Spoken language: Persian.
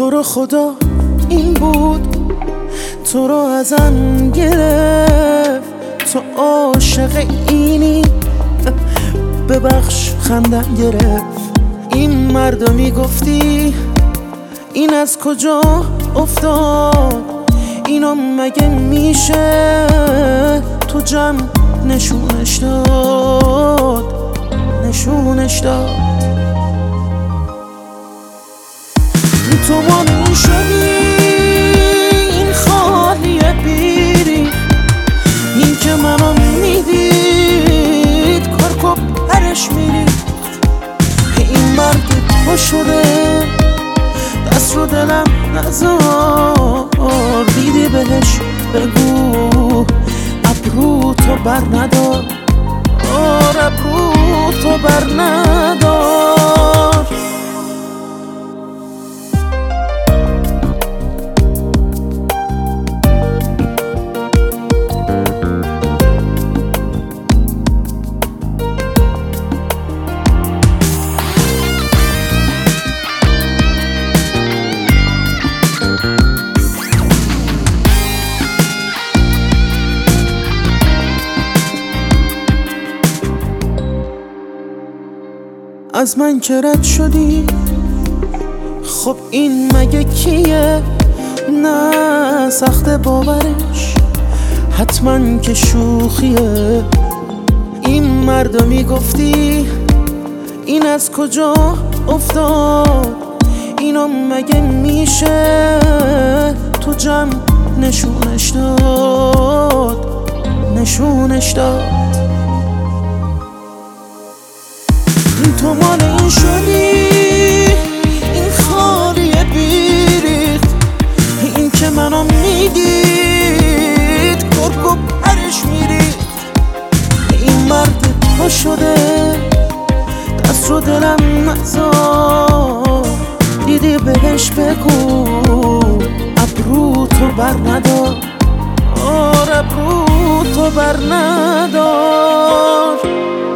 تو رو خدا این بود، تو رو ازم گرفت، تو عاشق اینی، ببخش خندم گرفت. این مردا میگفتی این از کجا افتاد، اینو مگه میشه تو جمع نشونش داد، نشونش داد. تو مانی شدی این خالیه بیری، این که منو میدید کارکو پرش میری. این مرد تو شده دست رو دلم نزار، دیدی بهش بگو ابرو تو بر ندار، ابرو تو بر ندار. از من که رد شدی، خب این مگه کیه؟ نه سخت باورش، حتما که شوخیه. این مردا میگفتی این از کجا افتاد، اینو مگه میشه تو جمع نشونش داد، نشونش داد. تو مال این شدی این خالیه بیریخت، این که منو میدید کرکو پرش میریخت. این مرد تو شده دست رو دلم نزار، دیدی بهش بگو ابرو تو بر ندار، ابرو تو بر ندار.